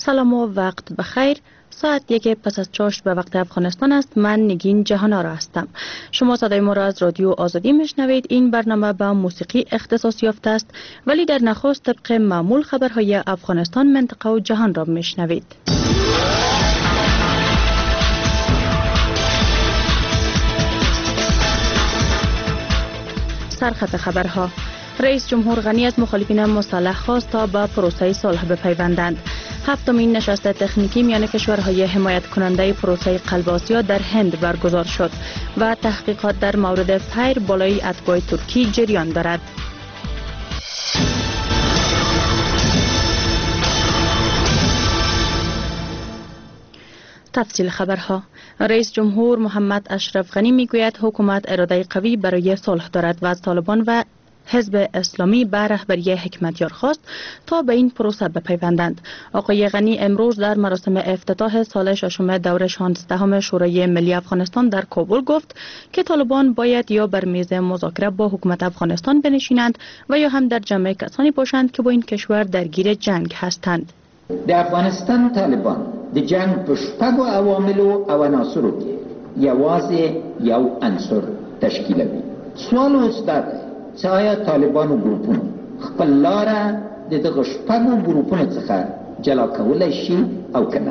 سلام و وقت بخیر. ساعت 1 پس از چاشت به وقت افغانستان است. من نگین جهانارا هستم. شما صدای ما را از رادیو آزادی میشنوید. این برنامه به موسیقی اختصاص یافته است، ولی در نخست طبق معمول خبرهای افغانستان، منطقه و جهان را میشنوید. سرخط خبرها: رئیس جمهور غنی از مخالفین مسلح خواست تا به پروسه صلح بپیوندند. هفتمین نشست تکنیکی میان کشورهای حمایت کننده پروسه قلب آسیا در هند برگزار شد و تحقیقات در مورد فیر بالای اتباع ترکی جریان دارد. تفصیل خبرها: رئیس جمهور محمد اشرف غنی میگوید حکومت اراده قوی برای صلح دارد و از طالبان و حزب اسلامی به رهبری حکمتیار خواست تا به این پروسه بپیوندند. آقای غنی امروز در مراسم افتتاح سال ششم دور 16 شورای ملی افغانستان در کابل گفت که طالبان باید یا بر میز مذاکره با حکومت افغانستان بنشینند و یا هم در جمع کسانی باشند که با این کشور درگیر جنگ هستند. د افغانستان طالبان د جنگ په شپږو عواملو او عناصرو کې یوازې یو عنصر تشکیلوي. سوال اوس دا دی چې آیا طالبانو ګروپونو خپل لاره د دغه شپږو ګروپونو څخه جلا کولی شي او که نه؟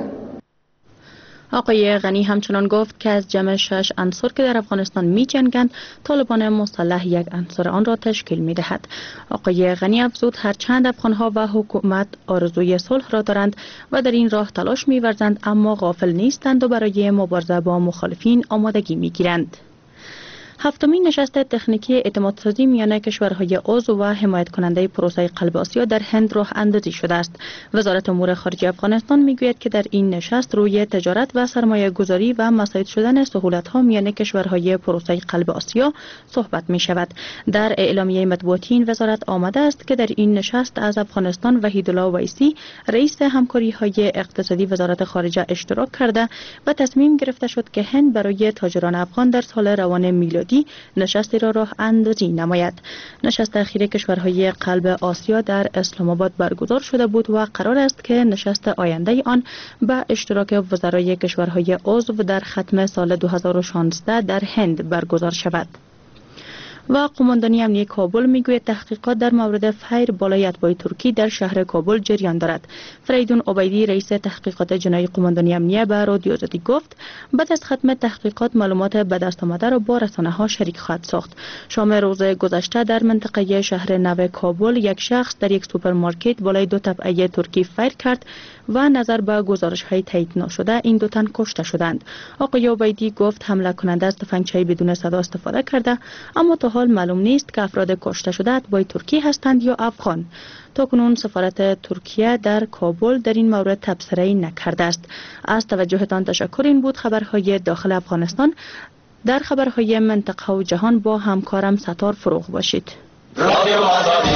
آقای غنی همچنان گفت که از جمع 6 عنصر که در افغانستان می جنگند، طالبان مسلح یک عنصر آن را تشکیل می دهد. آقای غنی افزود هرچند افغانها و حکومت آرزوی صلح را دارند و در این راه تلاش می ورزند، اما غافل نیستند و برای مبارزه با مخالفین آمادگی می گیرند. هفتمین نشست تکنیکی اعتماد سازی میان کشورهای عضو و حمایت کننده پروسه قلب آسیا در هند راه اندازی شده است. وزارت امور خارجه افغانستان میگوید که در این نشست روی تجارت و سرمایه گذاری و مساعد شدن سهولت ها میان کشورهای پروسه قلب آسیا صحبت می شود. در اعلامیه مطبوعاتی این وزارت آمده است که در این نشست از افغانستان وحیدالله ویسی، رئیس همکاری های اقتصادی وزارت خارجه، اشتراک کرده و تصمیم گرفته شد که هند برای تاجران افغان در سال روان میلادی نشستی را راه اندازی نماید. نشست اخیر کشورهای قلب آسیا در اسلام آباد برگزار شده بود و قرار است که نشست آینده آن به اشتراک وزرای کشورهای عضو در ختم سال 2016 در هند برگزار شود. و قماندانی امنیتی کابل میگوید تحقیقات در مورد فیر بالای اتباع ترکی در شهر کابل جریان دارد. فریدون عبیدی، رئیس تحقیقات جنایی قماندانی امنیتی، به رادیو آزادی گفت بعد از ختم تحقیقات معلومات به دست آمده را با رسانه‌ها شریک خواهد ساخت. شام روز گذشته در منطقه شهر نو کابل یک شخص در یک سوپرمارکت بالای 2 تبعه ترکی فیر کرد و نظر به گزارش‌های تایید نشده این دو تن کشته شدند. آقای عبیدی گفت حمله کننده از تفنگچی بدون صدا استفاده کرده، اما تا حال معلوم نیست که افراد کشته شده اتباع ترکی هستند یا افغان. تاکنون سفارت ترکیه در کابل در این مورد تبصره‌ای نکرده است. از توجهتان تشکر. این بود خبرهای داخل افغانستان. در خبرهای منطقه و جهان با همکارم ستار فروغ باشید. رادیو آزادی.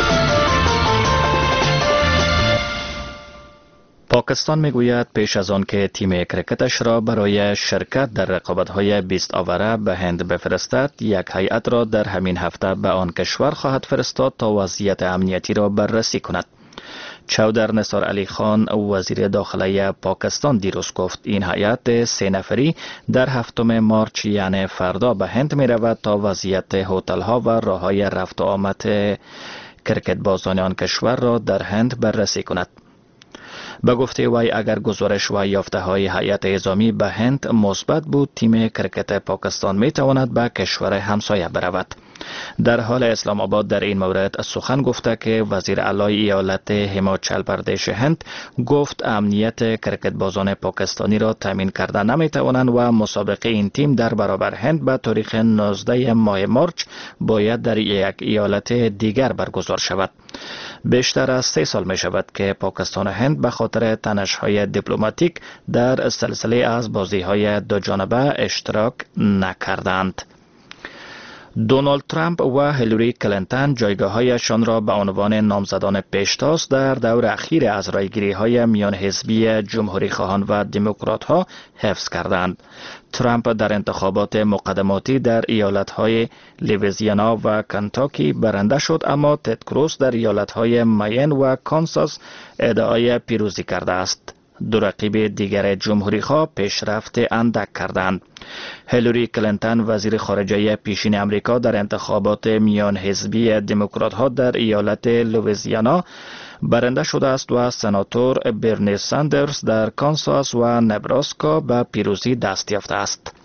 پاکستان میگوید پیش از آن که تیم کرکتش را برای شرکت در رقابت‌های 20 آوره به هند بفرستد، یک هیئت را در همین هفته به آن کشور خواهد فرستاد تا وضعیت امنیتی را بررسی کند. چودر نثار علی خان، وزیر داخلی پاکستان، دیروز گفت این هیئت 3 نفری در 7 مارچ یعنی فردا به هند می رود تا وضعیت هتل‌ها و راه‌های رفت و آمد کرکت بازان آن کشور را در هند بررسی کند. به گفته وی اگر گزارش و یافته های هیئت نظامی به هند مثبت بود، تیم کرکت پاکستان می تواند به کشور همسایه برود. در حال اسلام آباد در این مورد سخن گفته که وزیر اعلی ایالت هیماچل پردیش هند گفت امنیت کرکت بازان پاکستانی را تامین کرده نمی توانند و مسابقه این تیم در برابر هند به تاریخ 19 ماه مارچ باید در یک ایالت دیگر برگزار شود. بیشتر از 3 سال می شود که پاکستان و هند به خاطر تنش‌های دیپلماتیک در سلسله از بازی‌های دو جانبه اشتراک نکردند. دونالد ترامپ و هیلاری کلینتون جایگاه‌هایشان را به عنوان نامزدان پیشتاز در دور اخیر از رایگیری‌های میان حزبی جمهوری خواهان و دموکرات‌ها حفظ کردند. ترامپ در انتخابات مقدماتی در ایالت‌های لوئیزیانا و کنتاکی برنده شد، اما تد کروز در ایالت‌های ماین و کانساس ادعای پیروزی کرده است. دو رقیب دیگر جمهوری خواه پیشرفت اندک کردند. هیلاری کلینتون وزیر خارجه پیشین امریکا در انتخابات میان حزبی دموکرات ها در ایالت لوئیزیانا برنده شده است و سناتور برنی ساندرز در کانساس و نبراسکا به پیروزی دست یافته است.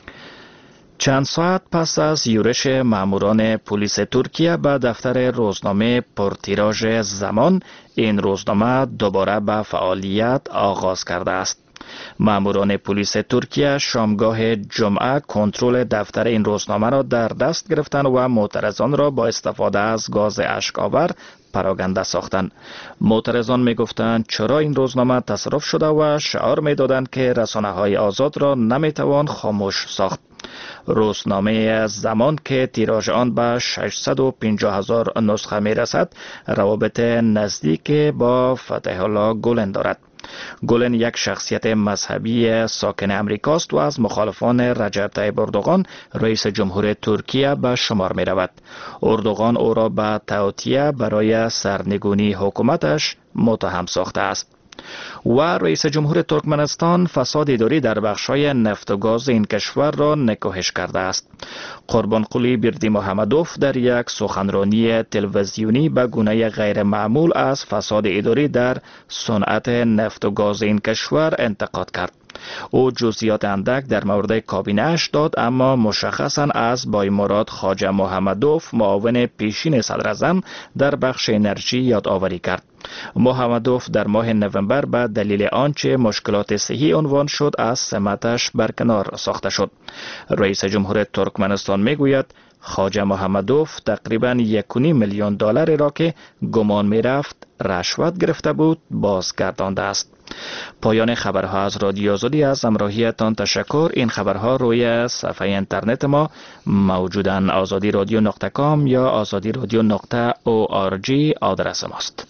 چند ساعت پس از یورش ماموران پلیس ترکیه به دفتر روزنامه پرتیراژ زمان، این روزنامه دوباره به فعالیت آغاز کرده است. ماموران پلیس ترکیه شامگاه جمعه کنترل دفتر این روزنامه را در دست گرفتند و معترضان را با استفاده از گاز اشک‌آور پراگنده ساختند. معترضان میگفتند چرا این روزنامه تصرف شده و شعار میدادند که رسانه‌های آزاد را نمیتوان خاموش ساخت. روزنامه زمان که تیراژ آن به 650,000 نسخه می رسد، روابط نزدیک با فتح الله گولن دارد. گولن یک شخصیت مذهبی ساکن امریکاست و از مخالفان رجب طیب اردوغان رئیس جمهور ترکیه به شمار می رود. اردوغان او را به تعاطی برای سرنگونی حکومتش متهم ساخته است. و رئیس جمهور ترکمنستان فساد اداری در بخش‌های نفت و گاز این کشور را نکوهش کرده است. قربانقلی بیردی محمدوف در یک سخنرانی تلویزیونی به گونه غیر معمول از فساد اداری در صنعت نفت و گاز این کشور انتقاد کرد. او جزئیات اندک در مورد کابینه‌اش داد، اما مشخصاً از بایمراد خواجه محمدوف معاون پیشین صدراعظم در بخش انرژی یادآوری کرد. محمدوف در ماه نوامبر به دلیل آنچه مشکلات صحی عنوان شد از سمتش برکنار ساخته شد. رئیس جمهور ترکمنستان میگوید خواجه محمدوف تقریباً 1.5 میلیون دلار را که گمان میرفت رشوت گرفته بود بازگردانده است. پایان خبرها از رادیو آزادی. از همراهیتان تشکر. این خبرها روی صفحه اینترنت ما موجودن. azadiradyo.com یا azadiradyo.org آدرس ماست.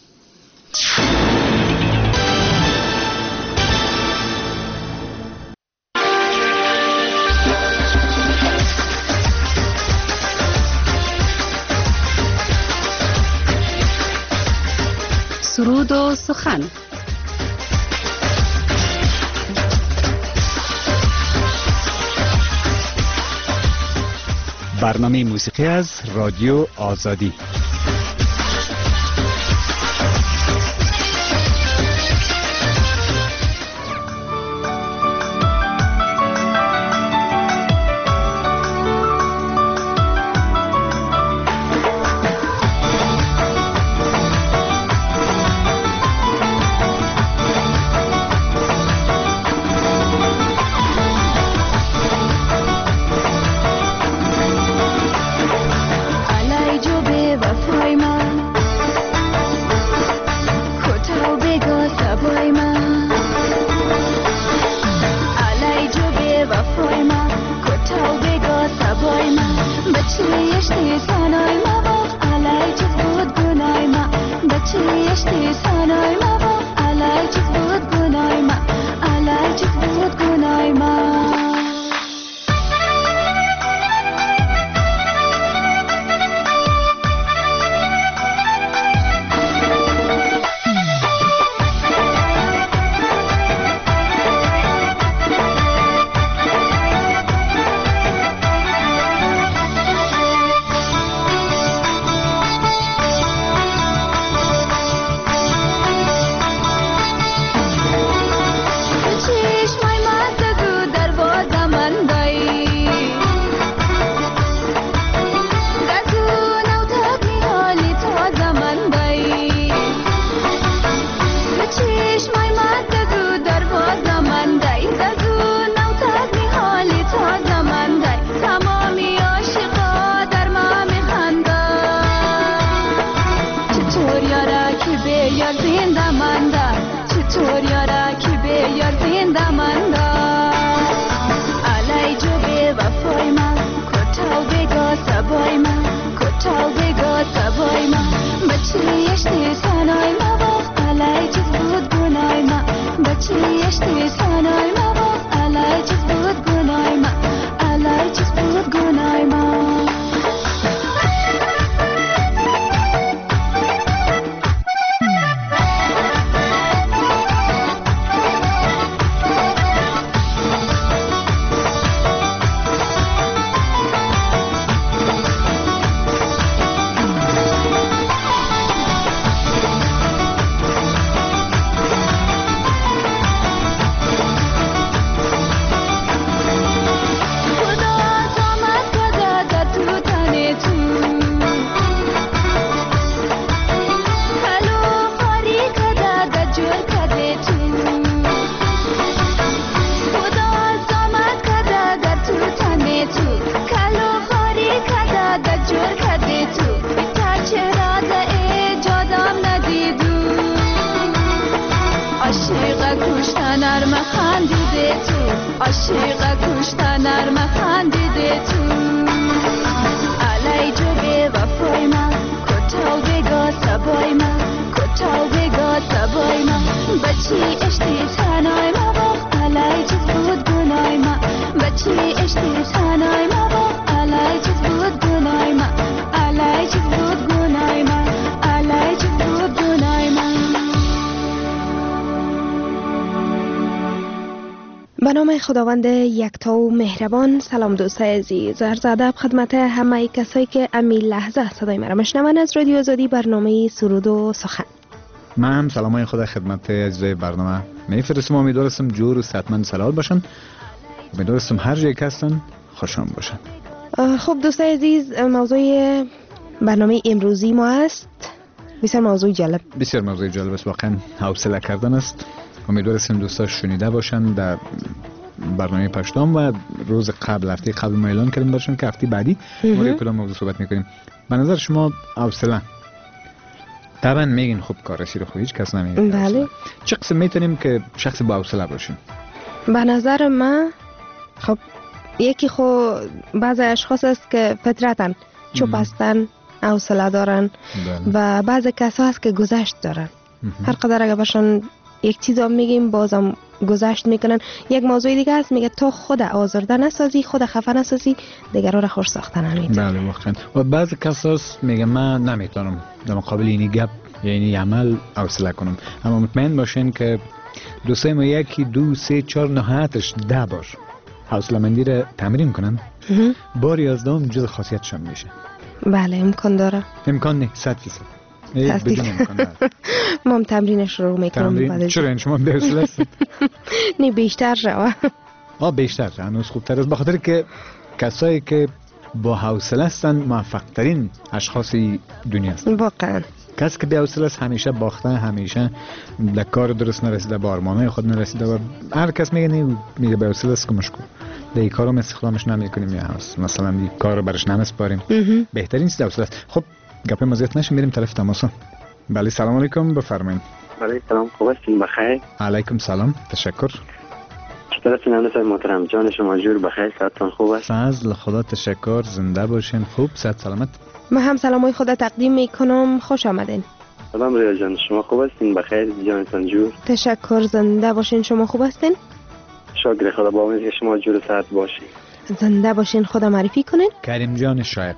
سرود و سخن. برنامه موسیقی از رادیو آزادی. Sabah بچه اشتی تنای مباخ علای چیز بود گنای ما بچه اشتی تنای مباخ علای چیز بود گنای ما علای چیز بود گنای ما عاشق کشتن نرم خندیده تو علی جوگه وفای من کتاو بگا سبای من کتاو بگا سبای من بچی اشتی تنای ما باخ علی چیز بود گنای من بچی اشتی تنای ما باخ علی چیز بود گنای من علی چیز بود گنای من علی چیز بود گنای من به نام خداوند یکتا و مهربان. سلام دوستای عزیز، عرض ادب خدمت همه کسایی که امی لحظه صدای مرا میشنون از رادیو آزادی برنامه سرود و سخن. من هم سلامای خدا خدمت عزیزای برنامه میفرستم. امیدوارم جور و صحتمند سلامت باشن. امیدوارم هر جایی که هستن خوشحال باشن. خب دوستای عزیز، موضوع برنامه امروزی ما است بسیار موضوع جالب. بسیار موضوع جالب است، واقعا حوصله کردن است. امیدوارم دوستا شنیده باشن. در برنامه پشتام و روز قبل هفته قبل ما اعلان کردیم برشون که هفته بعدی ما روی کدام موضوع صحبت میکنیم. به نظر شما حوصله طبعا میگین خب کار رسید خوب هیچ کس نمیگه. بله. چه قسم میتونیم که شخص با حوصله باشیم؟ به نظر من خب یکی خب بعضی اشخاص است که فطرتاً چوب هستن، حوصله دارن. بله. و بعضی کسا هست که گذشت دارن. هر قدر اگه باشن یک چیز هم میگیم بازم گذشت میکنن. یک موضوع دیگه است، میگه تو خود آزرده نسازی، خود خفه نسازی، دیگران را خوش ساختن نمیتونی. بله واقعا. و بعضی کسا میگه من نمیتونم در مقابل اینی گپ یعنی عمل حوصله کنم. اما مطمئن باشین که دوستای ما یکی دو سه چهار نهایتش 10 بار حوصله مندی را تمرین کنن، بار 11 جز خاصیتشان میشه. بله امکان داره. امکان نه 100%. بدون امکان ما هم تمرینش رو میکنم. چرا این شما درسل هستید؟ نه بیشتر شوا. بیشتر هنوز خوبتر است، بخاطر که کسایی که با حوصله هستن موفق ترین اشخاص دنیا هستن. واقعا کسی که بی حوصله است همیشه باخته، همیشه در کار درست نرسیده، به آرمانهای خود نرسیده و هر کس میگه میگه بی حوصله است کمش کن. این کارو استخدامش نمیکنیم یا مثلا این کارو برش نمیسپاریم. بهترین چیز حوصله است. خب گپ ما زیاد نشه، میریم طرف تماس. بله سلام علیکم، بفرمایید. علیکم سلام، خوب هستین؟ بخیر. علیکم سلام، تشکر. چطور هستین همسایه محترم؟ جان شما جور بخیر، صحتتون خوب است؟ فضل خدا تشکر، زنده باشین، خوب صحت سلامت. ما هم سلامای خدا تقدیم میکنم، خوش آمدین. سلام ریا جان، شما خوب هستین؟ بخیر جانتان جور. تشکر، زنده باشین. شما خوب هستین؟ شکر خدا، با امید که شما جور صحت باشین. زنده باشین. خدا معرفی کنین. کریم جان شایق.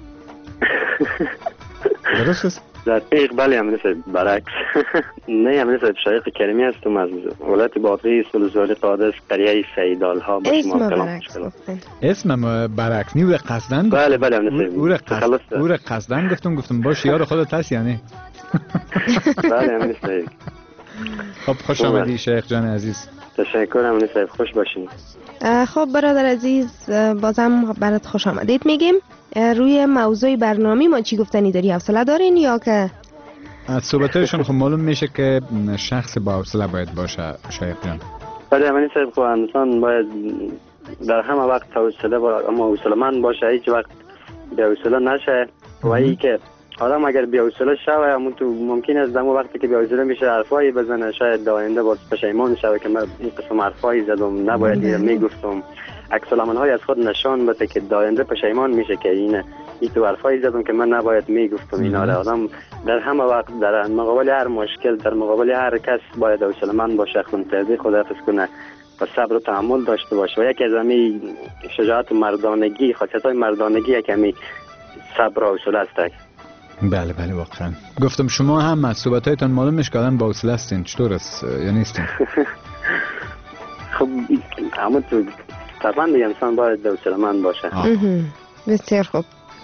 درست است؟ دقیق بله همینه برعکس. نه همینه شایق کریمی هستم از ولایت باطری سلوزواری قادس قریه سیدال ها. اسم برعکس گفتن. اسم برعکس نیو قصدن؟ بله بله همینه او را قصدن گفتم باش یار خودت هست یعنی. بله همینه. خب خوش آمدی شیخ جان عزیز. تشکر همینه صاحب، خوش باشین. خب برادر عزیز بازم برات خوش آمدید میگیم. روی موضوع برنامه ما چی گفتنی داری؟ حوصله دارین یا که از صحبتایشون خب معلوم میشه که شخص با حوصله باید باشه شایق جان. بله همین صاحب، خب انسان باید در همه وقت حوصله اما حوصله‌مند باشه، هیچ وقت بی حوصله نشه. و این که آدم اگر بی حوصله شه ممکن است در وقتی که بی حوصله میشه حرفایی بزنه، شاید در آینده باز پشیمان شه که من این قسم حرفایی زدم نباید میگفتم. عکس العمل‌های از خود نشان بده که در آینده پشیمان میشه که این تو حرفایی زدم که من نباید میگفتم. اینا را آدم در همه وقت در مقابل هر مشکل، در مقابل هر کس باید حوصله‌مند باشه، خونسردی خود حفظ کنه و صبر و تحمل داشته باشه. و یکی از همین شجاعت و مردانگی، خاصیت‌های مردانگی یکی صبر و حوصله است. بله بله واقعا. گفتم شما هم از صحبت‌هایتان معلوم میشه که آدم با حوصله هستین. چطور است یا نیستین؟ خب همون تو طبعا دیگه انسان باید حوصله‌مند باشه. بسیار خوب.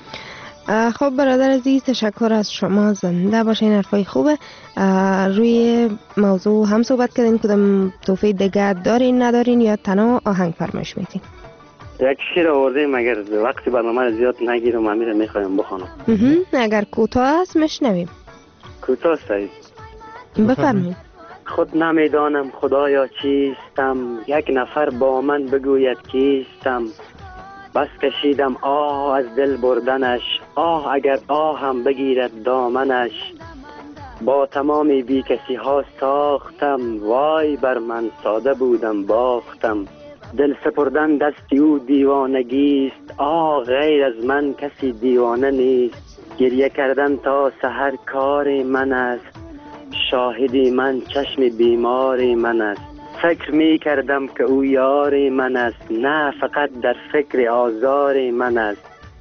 خب برادر عزیز، تشکر از شما، زنده باشین، حرفای خوبه. روی موضوع هم صحبت کردین، کدام توفیق دیگه دارین ندارین یا تنها آهنگ فرمایش میتین؟ یک شعر آوردیم، اگر وقتی برنامه زیاد نگیرم امیر میخوایم بخونم. اگر کوتاه است میشنویم. کوتاه است. بفرمایید. خود نمیدانم خدایا چیستم، یک نفر با من بگوید کیستم. بس کشیدم آه از دل بردنش، آه اگر آه هم بگیرد دامنش. با تمامی بی کسی ها ساختم، وای بر من ساده بودم باختم. دل سپردن دستی او دیوانگیست، آه غیر از من کسی دیوانه نیست. گریه کردن تا سحر کار من است، شاهدی من چشم بیماری من است. فکر می کردم که او یاری من است، نه فقط در فکر آزاری من است.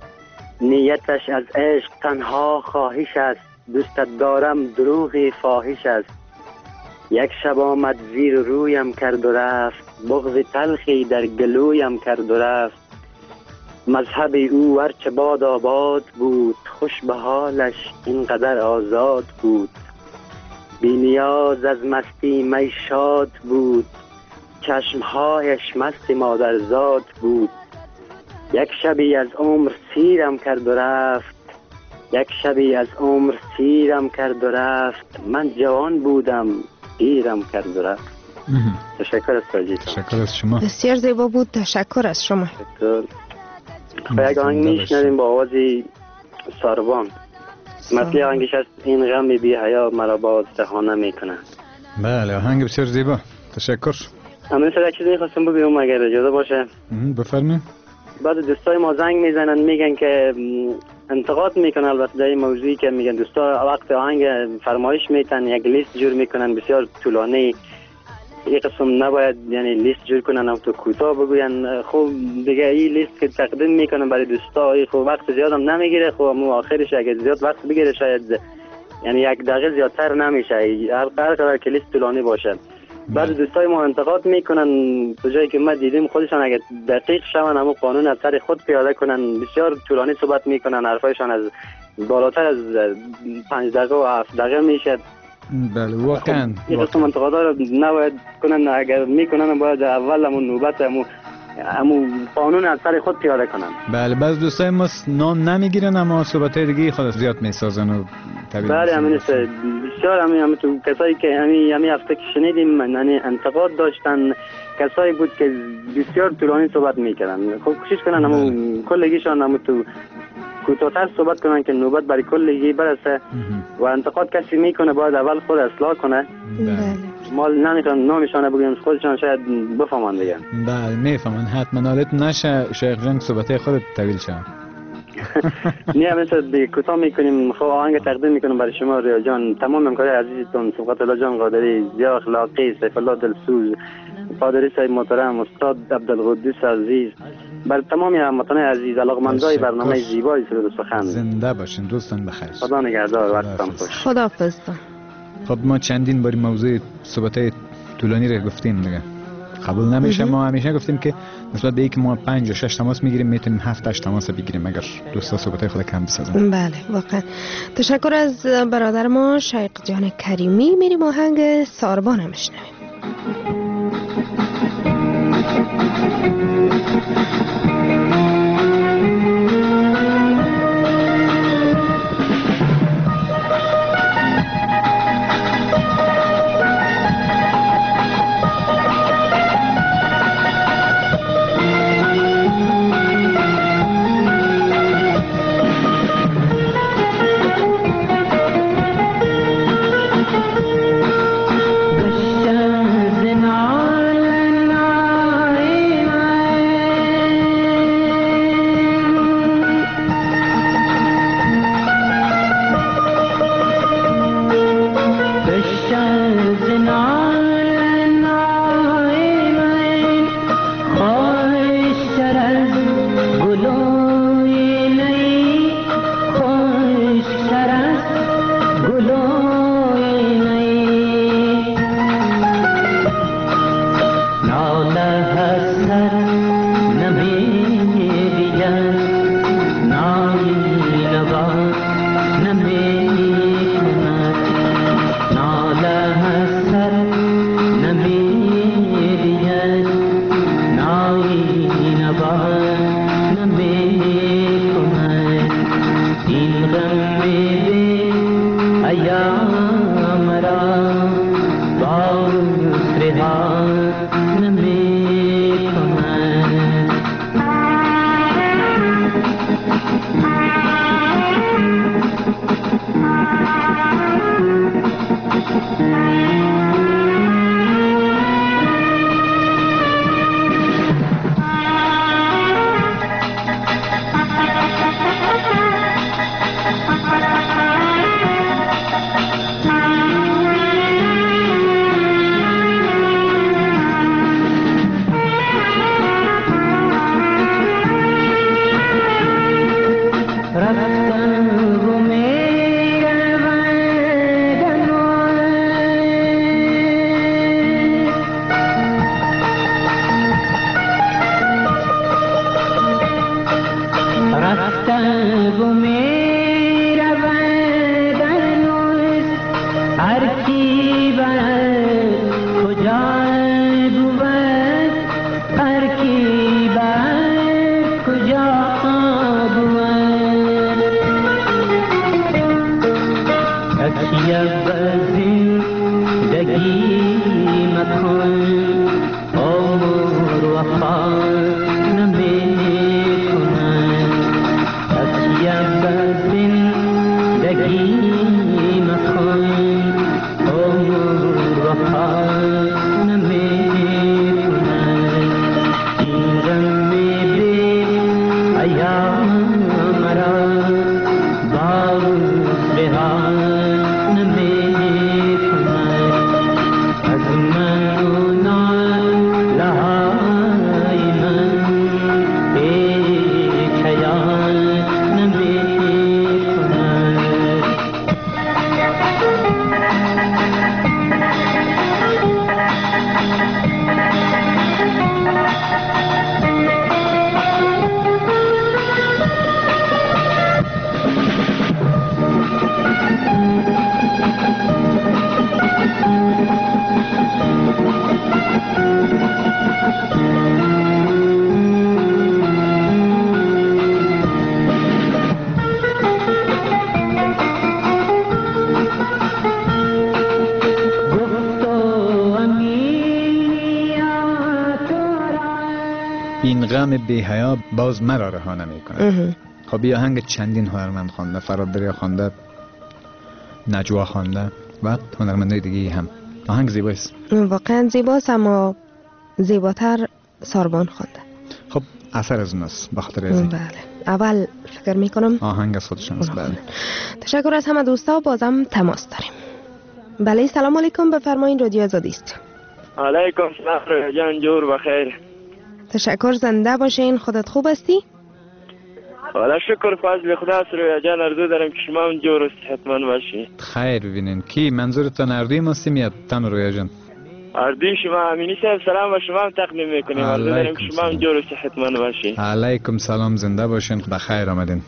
نیتش از عشق تنها خواهش است، دوستت دارم دروغی فاحش است. یک شب آمد زیر رویم کرد و رفت، بغض تلخی در گلویم کرد و رفت. مذهب او هرچه باد آباد بود، خوش به حالش اینقدر آزاد بود. بی نیاز از مستی می شاد بود، چشمهایش مست مادرزاد بود. یک شبی از عمر سیرم کرد و رفت، یک شبی از عمر سیرم کرد و رفت. من جوان بودم دیرم کرد و رفت. تشکر از توجیه. تشکر از شما. بسیار زیبا بود، تشکر از شما. تشکر. یک آهنگ میشنویم با آوازی ساربان. مثل آهنگش است این غم بی حیا مرا باز دهانه میکنه. بله آهنگ بسیار زیبا. تشکر. امین صدا چیزی میخواستم بگم اگر اجازه باشه. بفرمایید. بعد دوستای ما زنگ میزنن میگن که انتقاد میکنن، البته در این موضوعی که میگن دوستا وقت آهنگ فرمایش میتن یک لیست جور میکنن بسیار طولانی. یک قسم نباید یعنی لیست جور کنن هم تو کوتاه بگوین. خب دیگه این لیست که تقدیم میکنن برای دوستا خب وقت زیاد هم نمیگیره. خب مو آخرش اگه زیاد وقت بگیره شاید یعنی یک دقیقه زیادتر نمیشه، هر قدر که لیست طولانی باشه. بعد دوستای ما انتقاد میکنن تو جایی که ما دیدیم خودشان اگه دقیق شون همون قانون از سر خود پیاده کنن بسیار طولانی صحبت میکنن، حرفایشان از بالاتر از 5 دقیقه و 7 دقیقه میشه. بله واقعا این قسم انتقادا رو نباید کنن، اگر میکنن باید اول همون نوبت همون قانون از سر خود پیاده کنن. بله بعض دوستای ما نام نمیگیرن اما صحبت‌های دیگه خود زیاد میسازن و بله همین است. بسیار همین تو کسایی که همین هفته که شنیدیم یعنی انتقاد داشتن کسایی بود که بسیار طولانی صحبت میکردن. خب کوشش کنن همون کلگیشان همون تو کوتاه‌تر صحبت کنن که نوبت برای کلگی برسه. و انتقاد کسی میکنه باید اول خود اصلاح کنه. بله ما نمیتونن نامشان بگیم، خودشان شاید بفهمن دیگه. بله میفهمن. حتما حالت نشه شیخ جان صحبت‌های خودت طویل شه. نه مثلا کوتاه میکنیم. خب آهنگ تقدیم میکنم برای شما ریا جان، تمام همکاری عزیزتون صفقت الله جان قادری، ضیا اخلاقی، سیف الله دلسوز، قادری صاحب محترم، استاد عبدالقدوس عزیز، بر تمام هموطنان عزیز علاقمندای برنامه زیبای سرود و سخن. زنده باشین دوستان بخیر. خدا نگهدار. وقتتون خوش. خداحافظ. خب ما چندین باری موضوع صحبت‌های طولانی رو گفتیم دیگه. قبول نمیشه. ما همیشه گفتیم که نسبت به اینکه ما 5 یا 6 تماس میگیریم میتونیم 7 8 تماس بگیریم اگر دوستا صحبت‌های خود کم بسازن. بله واقعا تشکر از برادر ما شیخ جان کریمی. میریم آهنگ ساربان هم میشنویم. باشم این غم بی‌حیا باز مرا رها نمی‌کند. خب بیا آهنگ چندین هنرمند خوانده، فراد دریا خوانده، نجوا خوانده و هنرمندای دیگه هم. آهنگ زیباست، واقعا زیباست، اما زیباتر ساربان خوانده. خب اثر از اوناست به خاطر ازی. بله، اول فکر میکنم آهنگ از خودشان است. بله، تشکر از همه دوستا. بازم تماس داریم. بله، سلام علیکم، بفرمایید، رادیو آزادی است. علیکم سلام جان، جور بخیر. تشکر، زنده باشین. خودت خوب هستی؟ والا شکر فضل خدا است. رویا جان ارزو دارم که شما هم جور و صحتمند باشی. خیر ببینین کی منظورتان اردوی ماستیم یا تن رویا جان؟ اردوی شما امینی صاحب سلام و شما هم تقدیم میکنیم. ارزو دارم که شما هم جور و صحتمند باشی. علیکم سلام، زنده باشین، بخیر آمدین.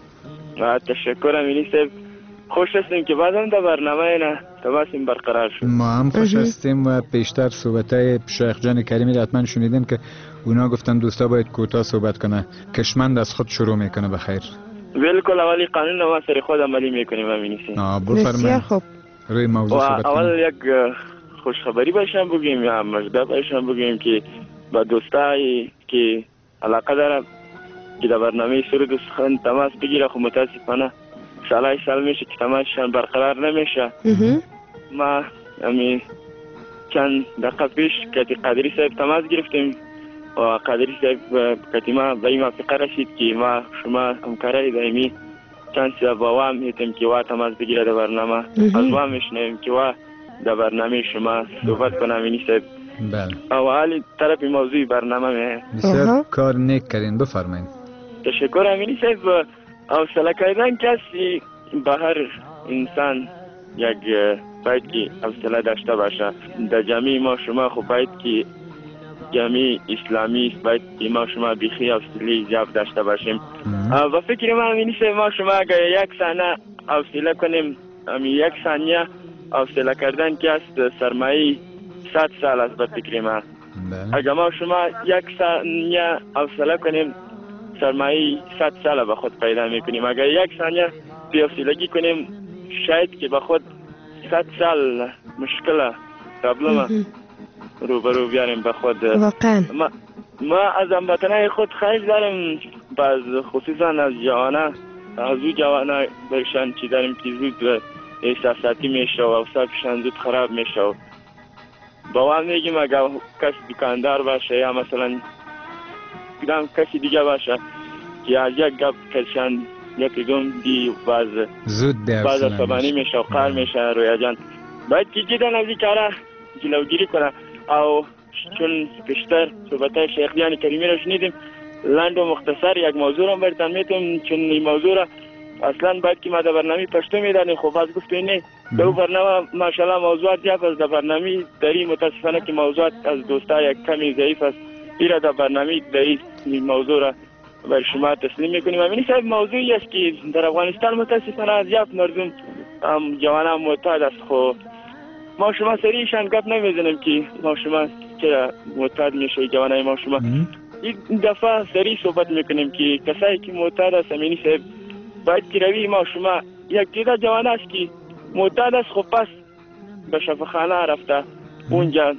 تشکر امینی صاحب. خوش هستیم که بعدم در برنامه اینا تماسیم برقرار شد. ما هم خوش هستیم و بیشتر صحبتای شیخ جان کریمی را حتما شنیدین که اونا گفتن دوستا باید کوتاه صحبت کنه، کشمند از خود شروع میکنه. بخیر. بالکل، اولی قانون ما سر خود عملی میکنیم امینی صاحب. بسیار خوب. روی موضوع صحبت کنیم. اول یک خوشخبری باشم بگیم یا مژده باشم بگیم که با دوستایی که علاقه دارم که در برنامه سرود و سخن تماس بگیره، خب متاسفانه سال سال میشه که تماسشان برقرار نمیشه. ما همین چند دقیقه پیش کتی قادری صاحب تماس گرفتیم و قادری صاحب کتی ما به این موافقه رسید که ما شما همکارای دائمی چند سال با وام هیتیم که وا تماس بگیره در برنامه. از وام میشنیم که وا در برنامه شما صحبت کنم امینی صاحب. بله. او حالی طرف موضوع برنامه میه. بسیار کار نیک کردین، بفرمایید. تشکر امینی صاحب. حوصله کردن کسی به هر انسان یک باید که حوصله داشته باشه. در جمعی ما شما خب باید که جمعی اسلامی باید که ما شما بیخی حوصله زیاد داشته باشیم. و فکر من امینی صاحب ما شما اگر یک ثانیه حوصله کنیم، یک ثانیه حوصله کردن که است سرمایه 100 سال است به فکر من. اگر ما شما یک ثانیه حوصله کنیم سرمایه 100 سال به خود پیدا میکنیم. اگر یک ثانیه بی‌حوصلگی کنیم شاید که به خود 100 سال مشکل پرابلم روبرو بیاریم به خود. واقعا ما از هموطنان خود خواهش داریم، باز خصوصا از جوانان، از او جوانان برشان چی داریم که زود احساساتی میشه و اوصافشان زود خراب میشه. با هم میگیم اگر کس دکاندار باشه یا مثلا کسی دیگه باشه که از یک گپ کشان یکی دوم دی باز عصبانی میشه و قهر میشه رویا جان. باید که جدا از این کارا جلوگیری کنه. او چون پیشتر صحبت شیخ دیان کریمی را شنیدیم، لند و مختصر یک موضوع را برتن میتونم، چون این موضوع را اصلا باید که ما در برنامه پشتو میدانیم. خب از گفت اینه در برنامه ماشاءالله موضوعات زیاد است. در برنامه داری متاسفانه که موضوعات از دوستا یک کمی ضعیف است. ایرا در برنامه داری موضوع را بر شما تسلیم میکنیم. امینی صاحب موضوعی است که در افغانستان متاسفانه زیاد مردم جوانان معتاد است. خب ما شما سریعشان گپ نمیزنیم که ما شما چرا معتاد میشه جوانای ما شما. این دفعه سریع صحبت میکنیم که کسایی که معتاد است امینی صاحب باید که روی ما شما یک دیده جوان است که معتاد است خب پس به شفاخانه رفته اونجا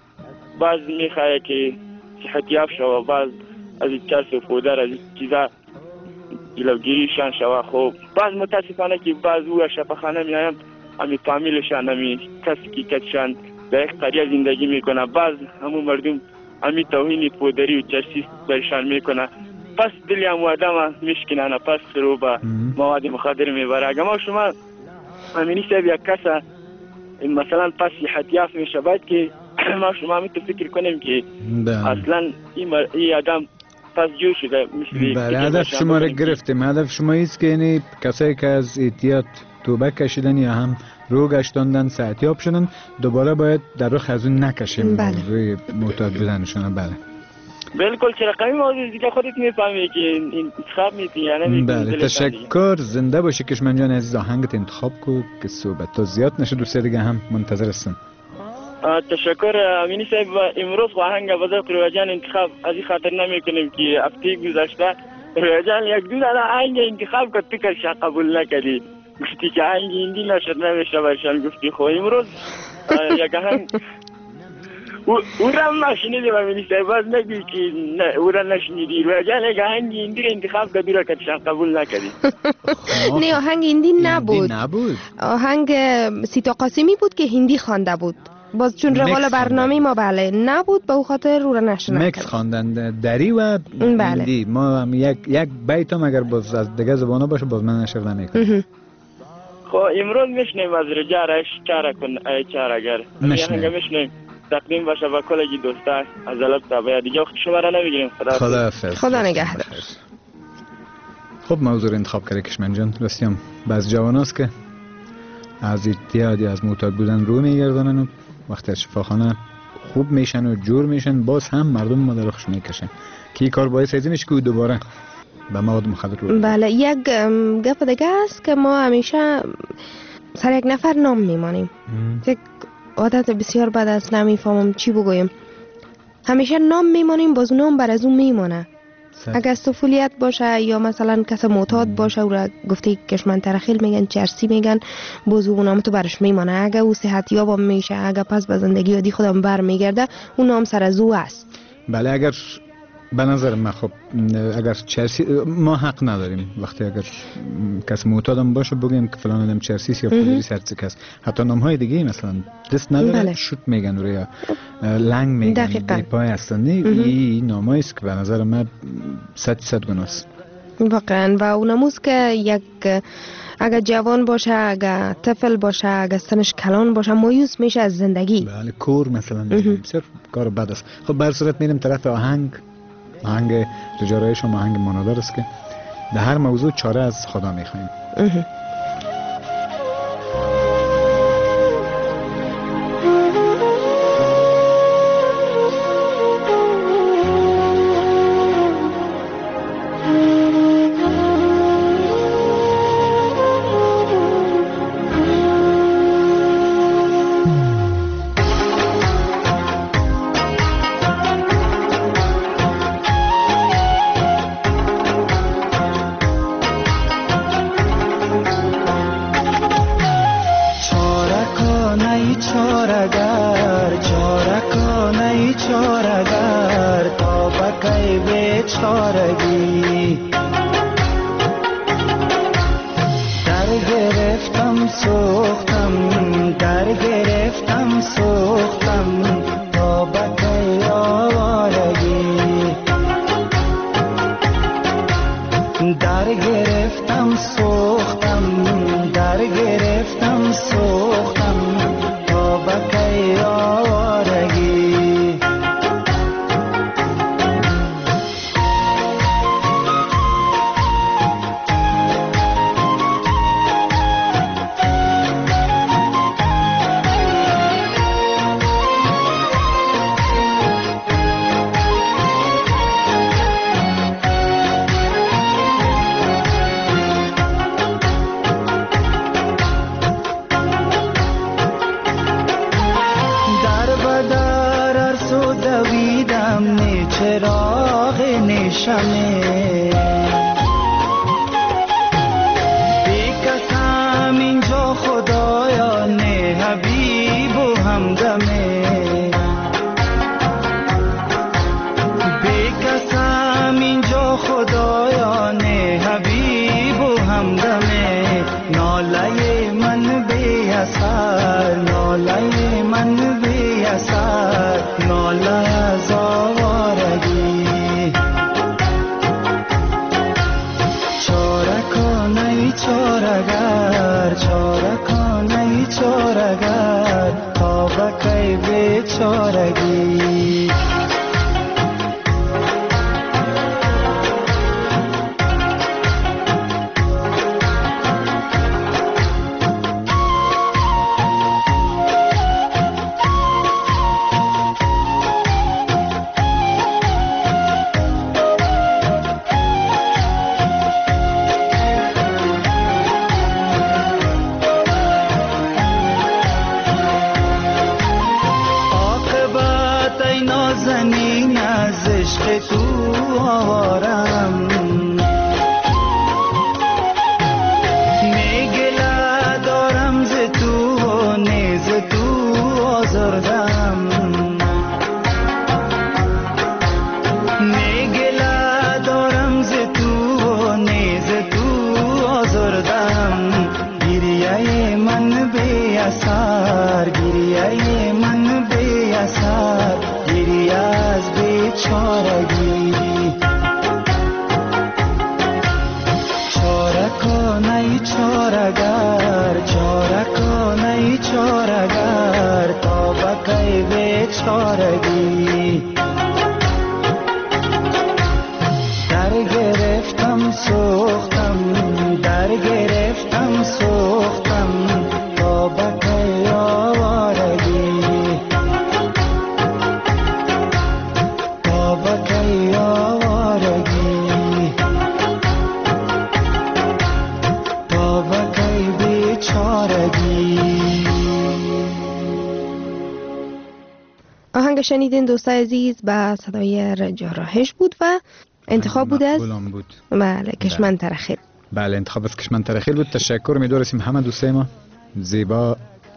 بعض میخواه که صحت یاب شوه، بعض از این ترس و فودر از این چیزا جلوگیریشان شوه. خب بعض متاسفانه که بعض او شفاخانه میایم همی فامیلشان همی کسی که کسشان به یک قریه زندگی میکنه، بعض همون مردم همی توهین پودری و چرسی برشان میکنه، پس دلی هم آدم میشکنن، پس رو به مواد مخدر میبره. اگر ما شما امینی صاحب یک کس مثلا پس صحت یافت میشه باید که ما شما همی تو فکر کنیم که اصلا این آدم پس جو شده. بله هدف شما را گرفتیم. هدف شما ایست که یعنی کسایی که از اعتیاد توبه کشیدن یا هم رو گشتاندن صحتیاب شدن دوباره باید در رخ از اون نکشیم موضوع معتاد بودنشون. بله بالکل چرا قوی موضوع دیگه خودت میفهمی که این انتخاب میتی یا نمیتی. بله تشکر. زنده باشی کشمن جان عزیز. آهنگت انتخاب کو که صحبت تا زیاد نشه. دوسته دیگه هم منتظر هستم. تشکر امینی صاحب. امروز آهنگ بزرگ رویا جان انتخاب از این خاطر نمیکنیم که هفته گذشته رویا جان یک دو دانه آهنگ انتخاب کرد فکرش قبول نکردی، گفتی که آهنگ هندی نشد نمیشه برشان. گفتی خب امروز یک آهنگ او را نشنیدیم امینی صاحب، باز نگوی که او را نشنیدی. رویا جان یک آهنگ هندی را انتخاب کرد را کتشان قبول نکردی. نه آهنگ هندی نبود، آهنگ سیتا قاسمی بود که هندی خوانده بود. باز چون روال برنامه ما بله نبود به خاطر رو نشناختم. مکس خواندن دری و هندی. ما هم یک بیت هم اگر باز از دیگه زبانا باشه باز من نشر نمیکنم. خب امروز میشنیم از رجارش چاره کن ای چاره اگر میشنیم تقدیم باشه با کلگی دوستا از الب تا دیگه وقت شما را نمیگیریم. خدا نگهدار. خب موضوع انتخاب کرده کشمن جان. رستیم بعض جواناست که از اعتیاد از معتاد بودن رو میگردانن و وقتی از شفاخانه خوب میشن و جور میشن باز هم مردم مدرخش میکشن که این کار باعث میشه که دوباره به مواد مخدر رو. بله یک گپ دیگه است که ما همیشه سر یک نفر نام میمانیم. یک عادت بسیار بد است، نمیفهمم چی بگویم. همیشه نام میمانیم باز نام بر از اون میمانه. اگر سفولیت باشه یا مثلا کس معتاد باشه او را گفته کشمن ترخیل میگن، چرسی میگن، باز اون نام تو برش میمانه. اگر او صحت یاب میشه، اگر پس به زندگی عادی خودم بر میگرده اون نام سر از او است. بله اگر به نظر من خب اگر چرسی ما حق نداریم وقتی اگر کس معتادم باشه بگیم که فلان آدم چرسی یا فلانی سرچک است. حتی نامهای دیگه مثلا دست نداره شوت میگن رو یا لنگ میگن پای هستن. این نامایی است که به نظر من 100% گناه است. واقعا. و اونموز که یک اگر جوان باشه، اگر طفل باشه، اگر سنش کلان باشه، مایوس میشه از زندگی. بله، کور مثلا بسیار کار بد است. خب بر صورت میریم طرف آهنگ رجارای شما آهنگ منادر است که در هر موضوع چاره از خدا میخوایم. شنیدین دوستای عزیز با صدای رجاراهش بود و انتخاب بود از بله کشمن ترخیل. بله انتخاب از کشمن ترخیل بود. تشکر می‌داریم همه دوستای ما زیبا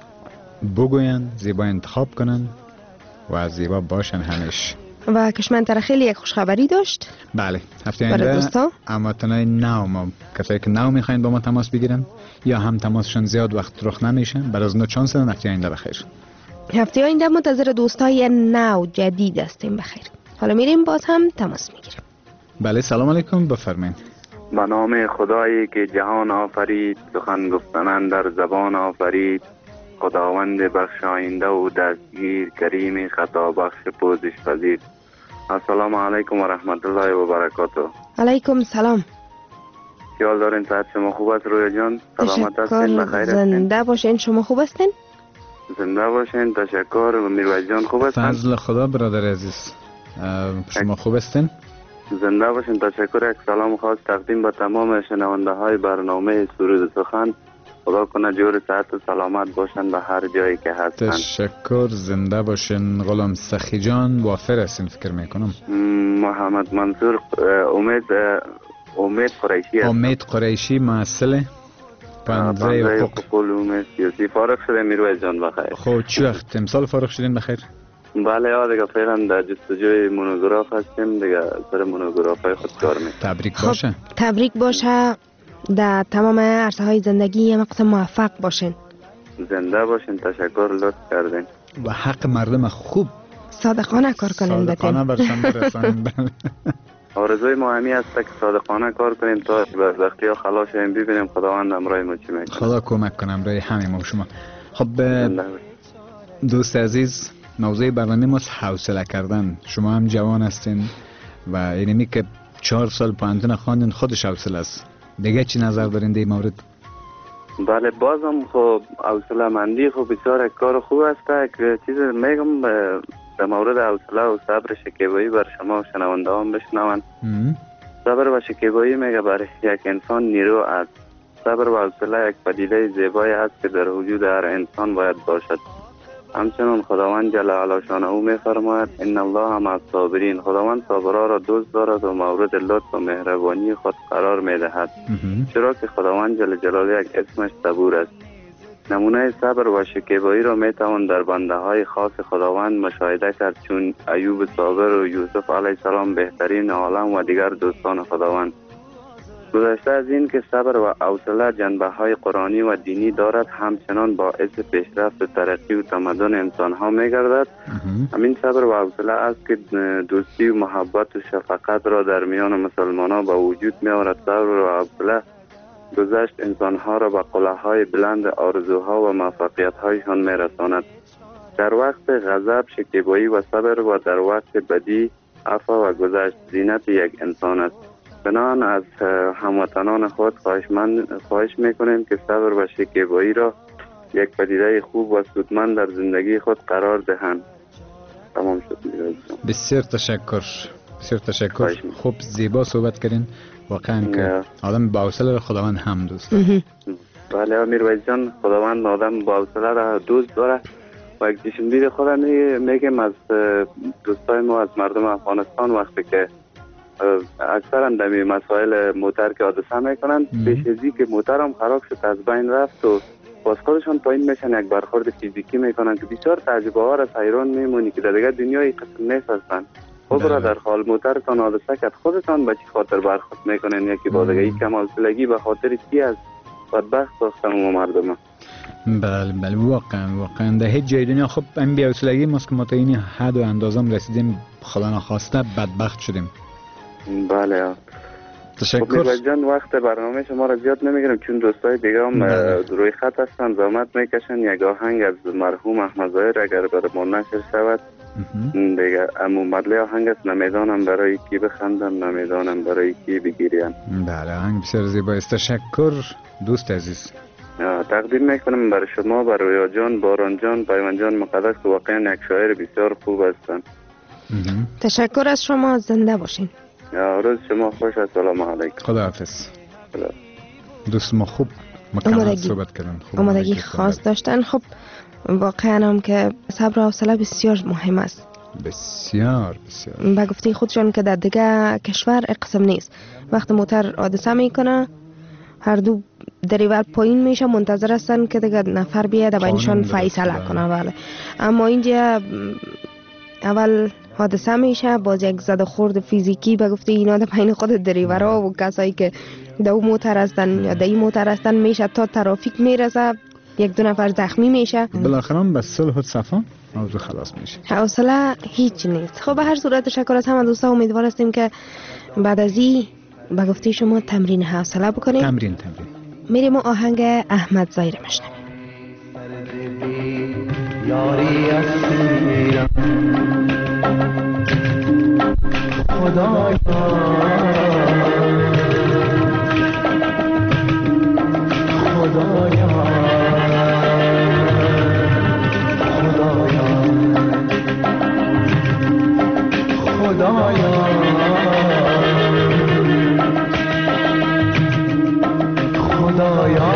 بگوین، زیبا انتخاب کنن و زیبا باشن همیشه. و کشمن ترخیل یک خوشخبری داشت. بله هفته آینده اما تنهای نو ما کسایی که نو میخواین با ما تماس بگیرن یا هم تماسشون زیاد وقت رخ نمیشه برای از نو چانس دادن. هفته آینده بخیر. هفته آینده منتظر دوستای نو جدید هستیم. بخیر. حالا میریم باز هم تماس میگیریم. بله سلام علیکم بفرمایید. به نام خدایی که جهان آفرید، سخن گفتن در زبان آفرید، خداوند بخشاینده و دستگیر، کریم خطا بخش پوزش پذیر. السلام علیکم و رحمت الله و برکاته. علیکم سلام. خیال دارین صحت شما خوب است رویا جان؟ سلامت هستین؟ بخیر هستین؟ زنده باشین. شما خوب هستین؟ زنده باشین. تشکر. میرویس جان خوب هستین؟ فضل خدا برادر عزیز. شما خوب هستین؟ زنده باشین. تشکر. یک سلام خاص تقدیم به تمام شنونده های برنامه سرود سخن. خدا کنه جور صحت و سلامت باشن به هر جایی که هستن. تشکر. زنده باشین. غلام سخی جان وافر هستین فکر میکنم. محمد منصور امید قریشی هست. امید قریشی محصل پنجره حقوق علوم سیاسی فارغ شده. میرویس جان بخیر. خب چه وقت امسال فارغ شدین بخیر؟ بله دیگه فعلا در جستجوی مونوگراف هستیم دیگه، سر مونوگرافای خود کار میکنیم. تبریک باشه. تبریک باشه. در تمام عرصه های زندگی مقصد موفق باشین. زنده باشین. تشکر لطف کردین. و حق مردم خوب صادقانه کار کنین. صادقانه برشان برسانین. آرزوی ما همی است که صادقانه کار کنیم تا بدبختی ها خلاص شیم. ببینیم خداوند امرای ما چی میکنه. خدا کمک کنه امرای همه ما و شما. خب دوست عزیز، موضوع برنامه ما حوصله کردن. شما هم جوان هستین و اینمی که 4 سال پانتون خواندین خودش حوصله است. دیگه چی نظر دارین در مورد؟ بله بازم خب حوصله مندی خب بسیار کار خوب است. که چیز میگم در مورد حوصله و صبر شکیبایی بر شما و شنونده هم بشنون. صبر و شکیبایی میگه برای یک انسان نیرو است. صبر و حوصله یک پدیده زیبایی است که در وجود هر انسان باید باشد. همچنان خداوند جل علی شانه او میفرماید ان الله مع الصابرین. خداوند صابرا را دوست دارد و مورد لطف و مهربانی خود قرار میدهد، چرا که خداوند جل جلاله یک اسمش صبور است. نمونه صبر و شکیبایی را میتوان در بنده های خاص خداوند مشاهده کرد، چون ایوب صابر و یوسف علیه السلام بهترین عالم و دیگر دوستان خداوند. گذشته از این که صبر و حوصله جنبه های قرآنی و دینی دارد، همچنان باعث پیشرفت و ترقی و تمدن انسان ها می گردد. همین صبر و حوصله است که دوستی و محبت و شفقت را در میان مسلمان ها به وجود می آورد. صبر و حوصله گذشت انسان ها را به قله‌های بلند آرزوها و موفقیت هایشان می رساند. در وقت غضب شکیبایی و صبر و در وقت بدی عفو و گذشت زینت یک انسان است. بنابراین از هموطنان خود خواهش میکنیم که صبر و شکیبایی را یک پدیده خوب و سودمند در زندگی خود قرار دهند. تمام شد. بسیار تشکر. بسیار تشکر. خوب زیبا صحبت کردین. واقعا که آدم با حوصله را خداوند هم دوست داره. بله میرویس جان، خداوند آدم با حوصله را دوست داره و یک دیشندید خودم میگم از دوستای ما از مردم افغانستان وقتی که اکثرا دمی مسائل موتر که حادثه میکنن پیش ازی که موترم خراب شد از بین رفت و باز خودشان پایین میشن یک برخورد فیزیکی میکنن که بسیار تعجب آور از حیران میمونی که در دیگه دنیای قسم نیست هستن. خب را در حال موترتان حادثه کرد خودتان به چی خاطر برخورد میکنن؟ یکی با دیگه ای کم حوصلگی به خاطر کی از بدبخت ساختن و مردم. بله واقعا در هیچ جای دنیا خب این بی حوصلگی ماست که ما تا این حد و اندازم رسیدیم، خدا نخواسته بدبخت شدیم. بله تشکر. خب جان وقت برنامه شما را زیاد نمیگیرم چون دوستای دیگه هم روی خط هستن زحمت میکشن. یک آهنگ از مرحوم احمد ظاهر اگر برای ما نشر شود دیگه امو مدلی آهنگ است، نمیدانم برای کی بخندم نمیدانم برای کی بگیریم. بله آهنگ بسیار زیبا است. تشکر دوست عزیز. تقدیم میکنم برای شما، برای رویا جان، باران جان، پیمان جان مقدس که واقعا یک شاعر بسیار خوب هستن. تشکر از شما. زنده باشین. روز شما خوش. السلام علیکم. خداحافظ. دوست ما خوب مکمل صحبت کردن. آمادگی خاص داشتن. خب واقعا هم که صبر و حوصله بسیار مهم است. بسیار به گفته خودشان که در دیگه کشور اقسم نیست. وقتی موتر حادثه میکنه هر دو دریور پایین میشه منتظر هستن که دیگه نفر بیاد بینشان فیصله کنه. بله اما اینجا اول حادثه میشه باز یک زد خورد فیزیکی به گفته اینا در بین خود دریورها و کسایی که در اون موتر هستن یا در این موتر هستن میشه تا ترافیک میرسه، یک دو نفر زخمی میشه. بالاخره به صلح و صفا موضوع خلاص میشه. حوصله هیچ نیست. خب به هر صورت تشکر از همه دوستا. امیدوار هستیم که بعد از این به گفته شما تمرین حوصله بکنیم. تمرین میریم آهنگ احمد ظاهری میشنویم. یاری اسیرم خدایا خدایا خدایا خدایا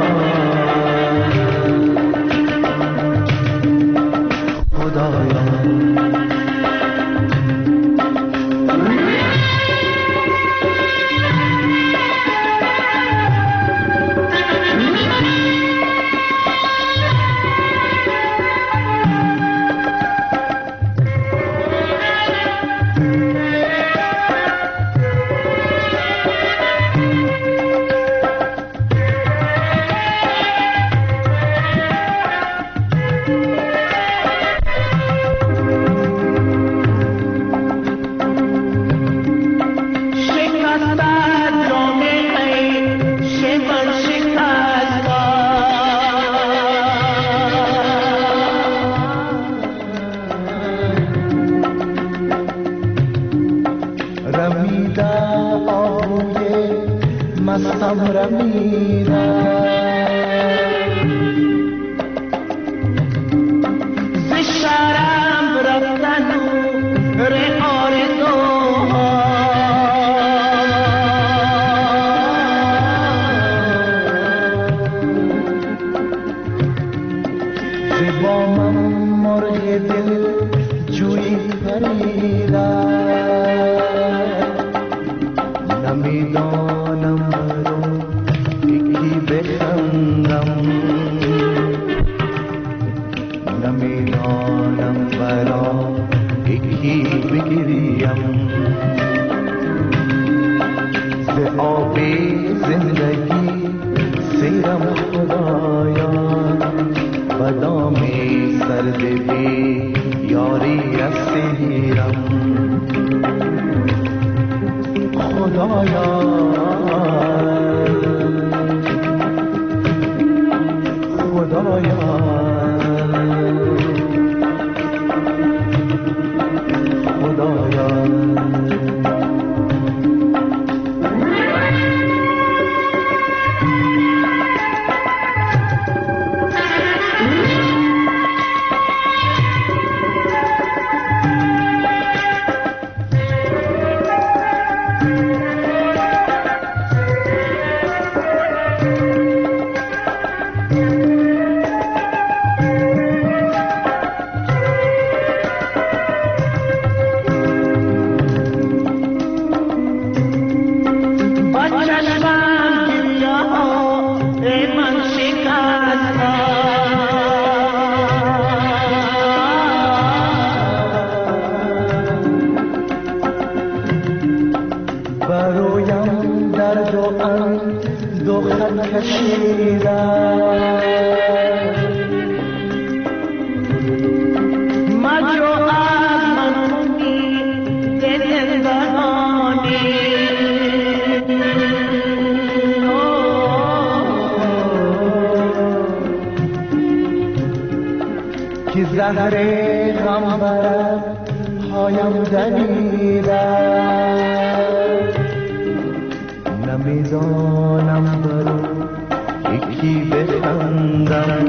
زهر غم برد پایم دلیدد نمیدانم برو یکی بخندم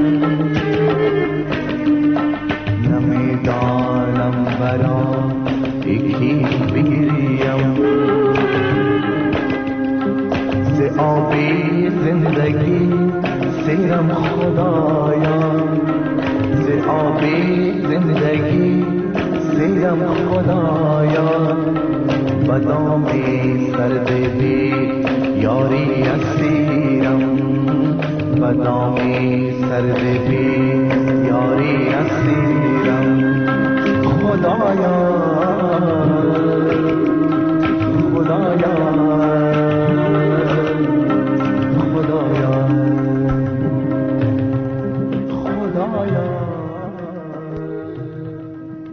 نمیدانم برا یکی بگریم ز آبی زندگی سیرم خدایا آبی زندگی سیرم خدایا بدامی سرد بی یاری اسیرم بدامی سرد بی یاری اسیرم خدایا خدایا خدایا خدایا.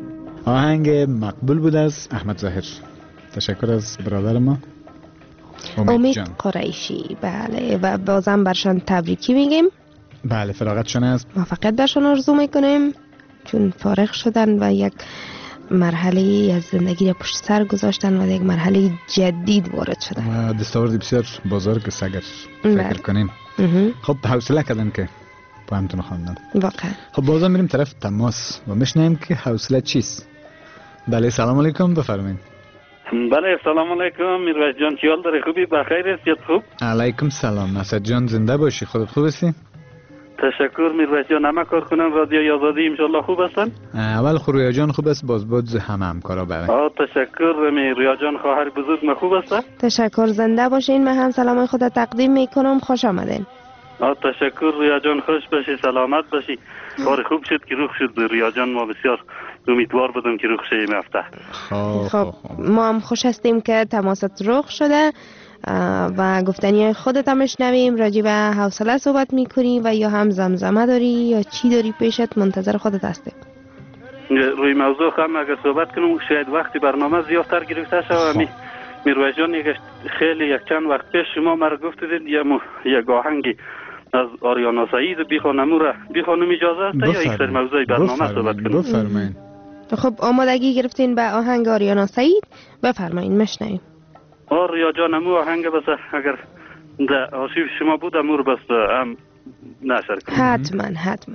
آهنگ مقبول بود از احمد ظاهر. تشکر از برادر ما. امید قریشی. بله و بازم برشان تبریکی میگیم. بله فراغتشان است. موفقیت برشان آرزو میکنیم چون فارغ شدن و یک مرحله از زندگی را پشت سر گذاشتن و یک مرحله جدید وارد شدن و دستاورد بسیار بزرگ است اگر فکر کنیم. خب حوصله کردن که با همتون خواندن واقعا. خب بازم میریم طرف تماس و میشنیم که حوصله چیست. بله سلام علیکم بفرمایید. بله سلام علیکم میرویس جان، چی حال داری؟ خوبی؟ بخیر است؟ خوب؟ علیکم سلام اسد جان، زنده باشی. خودت خوب هستی؟ تشکر میرویس جان. همه کارکنان رادیو آزادی ان شاء الله خوب هستن؟ اول رویا جان خوب است، باز بود همه همکارا. بله تشکر. رویا جان خواهر بزرگ ما خوب است؟ تشکر، زنده باشین. من هم سلام خود تقدیم میکنم. خوش آمدین. تشکر رویا جان، خوش باشی، سلامت باشی. کار خوب شد که رخ شد رویا جان، ما بسیار امیدوار بودم که رخ شه این هفته. خب ما هم خوش هستیم که تماست رخ شده و گفتنی خودت هم شنویم. راجع به حوصله صحبت میکنی و یا هم زمزمه داری یا چی داری پیشت؟ منتظر خودت هستیم. روی موضوع هم اگر صحبت کنم شاید وقتی برنامه زیادتر گرفته شود. میرویس جان خیلی یک چند وقت پیش شما مرا گفتید یک آهنگی از آریانا سعید بخوانم اجازه است یا یک سر موضوع برنامه صحبت کنم؟ بفرمایید. خب آمادگی گرفتین به آهنگ آریانا سعید؟ بفرمایید مشنویم. ریا جان امو آهنگ بس اگر در آرشیو شما بود امور بس هم نشر کنم. حتما.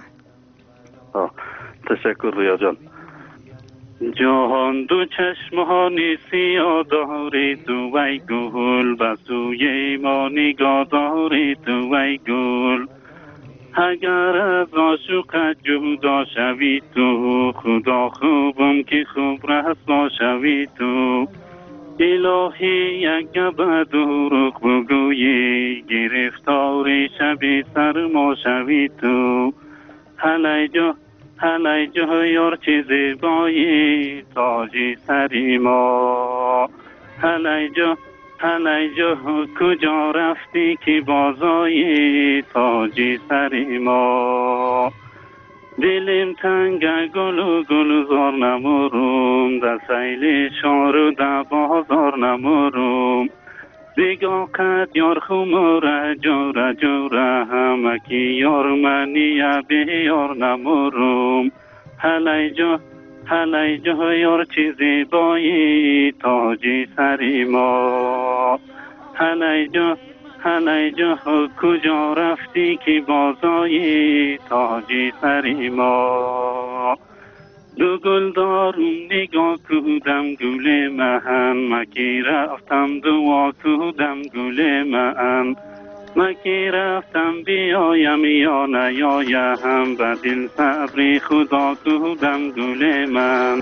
تشکر ریا جان. جهان دو چشمانی سیاه داری تو ای گل، بسوی ما نگاه داری تو ای گل. اگر از عاشقت جدا شوی تو، خدا خوبم که خوب رسوا شوی تو. الهی اگه به دروغ بگویی، گرفتار شب سرما شوی تو. هلی جا یار چه زیبایی، تاجی سری ما. هلی جا کجا رفتی که بازایی، تاجی سری ما. دلم تنگ گل زار نمورم، در سیل شارو در بازار نمورم. بگاه قد یار خموره جوره همه کی یار منی به یار نمورم. هلی جا یار چیزی بایی، تاجی سری ما. هلی جا کجا رفتی که بازایی، تاجی سری ما. دو گل دارم نگاه کودم گل من، مکی رفتم دعا کودم گل من. مکی رفتم بیایم یا نیایم، به دل صبری خدا کودم گل من.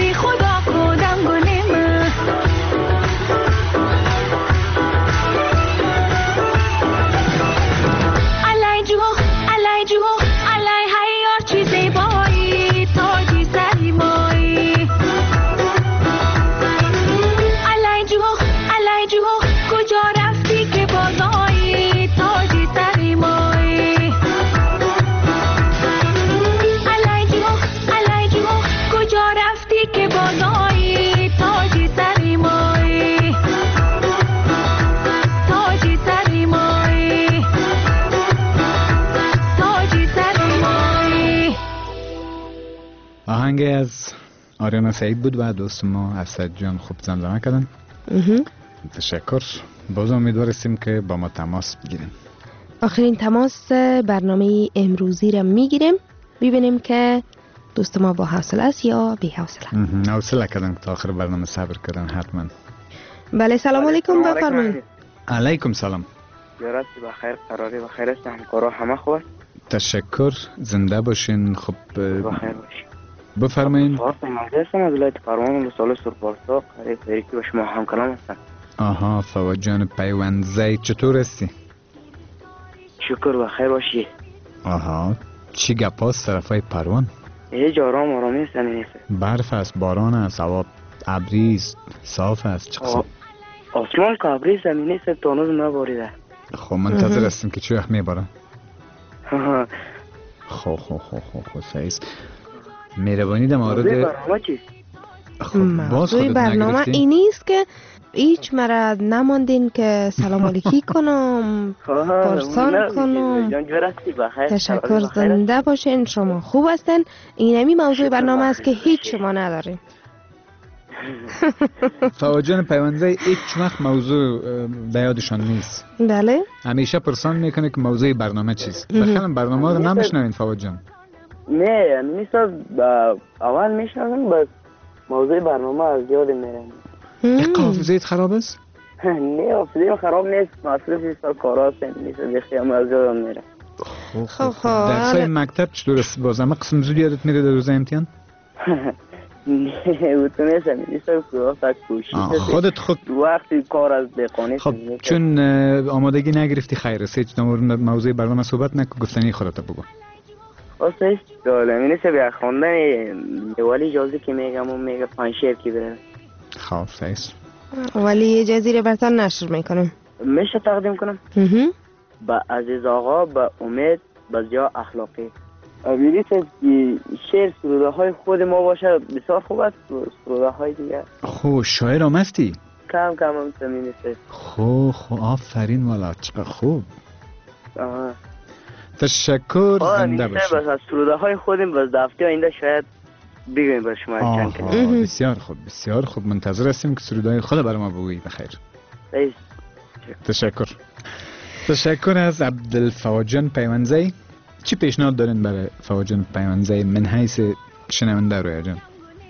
بی خدا خودم گنیم علی جو علی جو علی هیار چی زیبایی تاجی سری مایی علی جو کجا رفتی که بازایی تاجی سری مایی علی جو کجا رفتی که بازایی تاجی سری مایی تاجی سری مایی تاجی سری مایی. آهنگ از آریانا سعید بود و دوست ما اسد جان خوب زمزمه کردن. تشکر. باز امیدوارستیم که با ما تماس بگیریم. آخرین تماس برنامه امروزی را میگیریم ببینیم که دوست ما با حوصله است یا بی حوصله. حوصله کردن که تا آخر برنامه صبر کردن حتما. بله سلام علیکم بفرمایید. علیکم سلام. یارستی بخیر قراری بخیر است همکارا همه خوب است. تشکر زنده باشین. خب بخیر باشین. بفرمایید. هستم از ولایت فرمان رساله سرپارسا قریب فریکی با شما همکلام هستم. آها فواد جان پیوندزی چطور هستی؟ شکر بخیر باشی. آها چی گپ است طرفای پروان؟ یه جارام آرامی است زمین است. برف است، باران است، هوا ابری است، صاف است. چه قسم؟ آسمان که ابری زمینی است تا هنوز نباریده. خب منتظر هستیم که چه وقت میباره. خب صحیح است. مهربانی در مورد برنامه چیست؟ موضوع برنامه این است که هیچ مرا نماندین که سلام علیکی کنم پرسان کنم. تشکر زنده باشین شما خوب هستین. اینمی موضوع برنامه است که هیچ شما ندارین. فواد جان پیوندزی هیچ وقت موضوع به یادشان نیست. بله همیشه پرسان میکنه که موضوع برنامه چیست. بخیرم برنامه رو نمیشنوین فواد جان؟ نه نیست اول میشنویم بس موضوع برنامه از یاد میرم. یک حافظه‌ات خراب است؟ نه حافظه‌ام خراب نیست، مصرف است کاراست نیست بخیام از یادم میره. خب درسای مکتب چطور است؟ بازم قسم زود یادت میره در روز امتحان؟ نه اوتونیسم نیست که تا کوشش خودت خود وقتی کار از دقیقانی. خب چون آمادگی نگرفتی خیر است هیچ موضوع برنامه صحبت نکن گفتنی خودت بگو. آسیش دالمی نیست بیا خوندن ولی اجازه که میگم اون میگه 5 شعر کی بره. خب سیس ولی اجازه رو براتون نشر میکنم. میشه تقدیم کنم؟ با عزیز آقا با امید با زیا اخلاقی. امیدی که شعر سروده های خود ما باشه بسیار خوب است. سروده های دیگه خب شاعر هم هستی؟ کم هم سمی نیست. خب آفرین والا چقدر خوب. تشکر زنده باشید. بس از سروده های خودم بس دفته آینده شاید بگویم بر شما چند کلمه. بسیار خوب منتظر هستیم که سروده های خود برای ما بگویی. بخیر. تشکر از عبدالفواد جان پیوندزی. چی پیشنهاد دارین برای فواد جان پیوندزی من حیث شنونده رویا جان؟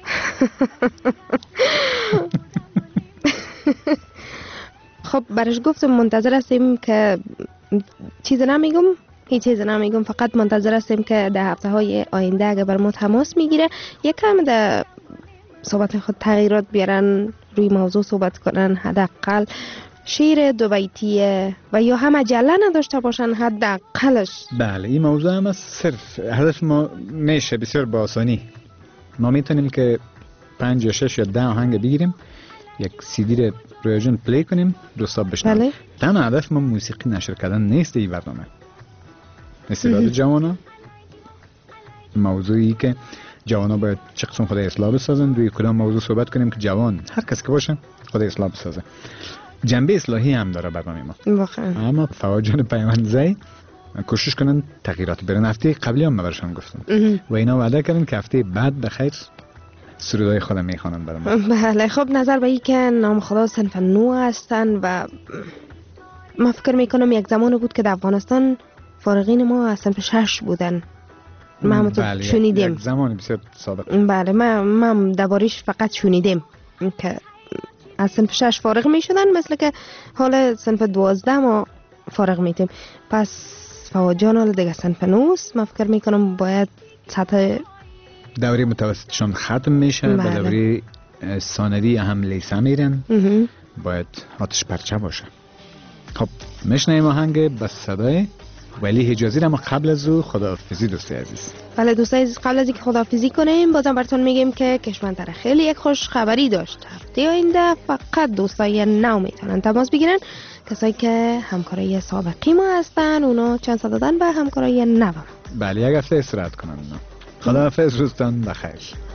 خب برش گفتم منتظر هستیم که چیز نمیگم هیچ چیز نمیگم فقط منتظر هستیم که در هفته های آینده اگر بر ما تماس میگیره یکم در صحبت خود تغییرات بیارن روی موضوع صحبت کنن حداقل شعر دو بیتیه و یا هم عجله نداشته باشن حداقلش. بله این موضوع هم صرف هدف ما میشه بسیار با آسانی ما میتونیم که 5 یا 6 یا 10 آهنگ بگیریم یک CD رو روی جان پلی کنیم دوستا بشنویم. بله. تنها هدف ما موسیقی نشر کردن نیست این برنامه. استعداد جوانا موضوعی که جوانا باید چه قسم خدای اصلاح بسازن روی کدام موضوع صحبت کنیم که جوان هر کس که باشه خدای اصلاح بسازه. جنبه اصلاحی هم داره برنامه ما واقعا. اما فواد جان پیوندزی کوشش کنن تغییرات برن. هفته قبلی هم برشان گفتم و اینا وعده کردن که هفته بعد بخیر سرودای خودم میخوانن برام. بله خب نظر به این که نام خدا صنف نو هستن و ما فکر میکنم یک زمان بود که در افغانستان فارغین ما از صنف 6 بودن. ما هم تو شنیدیم یک زمان بسیار سابق. بله ما دربارش فقط شنیدیم که از صنف 6 فارغ میشدن مثل که حال صنف 12 ما فارغ میتیم. پس فواد جان حال دیگه صنف 9 ما فکر میکنم باید سطح دوره متوسطشان ختم میشه و دوره ثانوی هم لیسه میرن. باید آتش پرچه باشه. خب میشنیم آهنگ با صدای ولی حجازی. اما قبل از او خداحافظی دوستای عزیز. بله دوستای عزیز، قبل از اینکه خداحافظی کنیم بازم براتون میگیم که کشمنطره خیلی یک خوش خبری داشت. هفته آینده فقط دوستای نو میتونن تماس بگیرن. کسایی که همکارای سابقی ما هستن اونا چند صد دادن به همکارای نو. بله یک هفته استراحت کنن. خداحافظ، روزتان بخیر.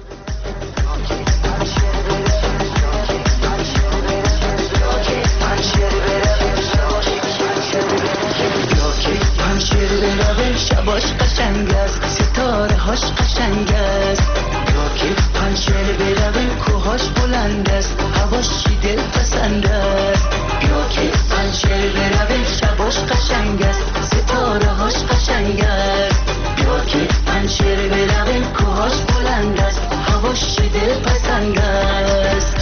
پنجره برویم شباش قشنگ است، ستاره هاش قشنگ است. یا که پنجره برویم کوهاش بلند است، هواش چی دل پسند است. یا که پنجره برویم شباش قشنگ است، ستاره هاش قشنگ است. یا که پنجره برویم کوهاش بلند است، هواش چی دل پسند است.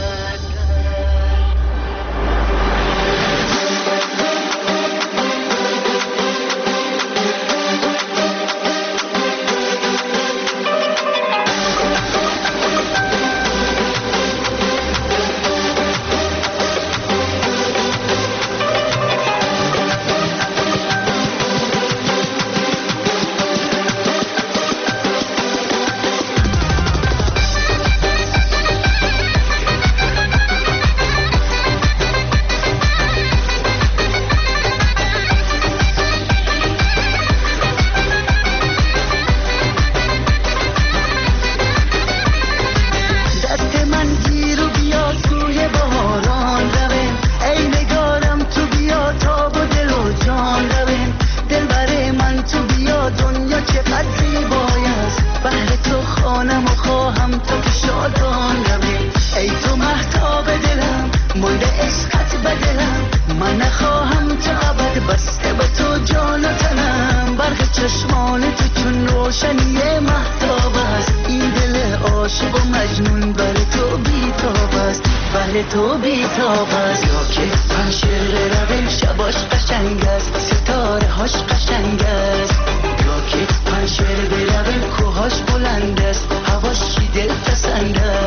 تو بی‌تاب است. یا که پنجره رویم شباش قشنگ است، ستاره هاش قشنگ است. یا که پنجره برویم کوهاش بلند است، هواش چی دل پسند است.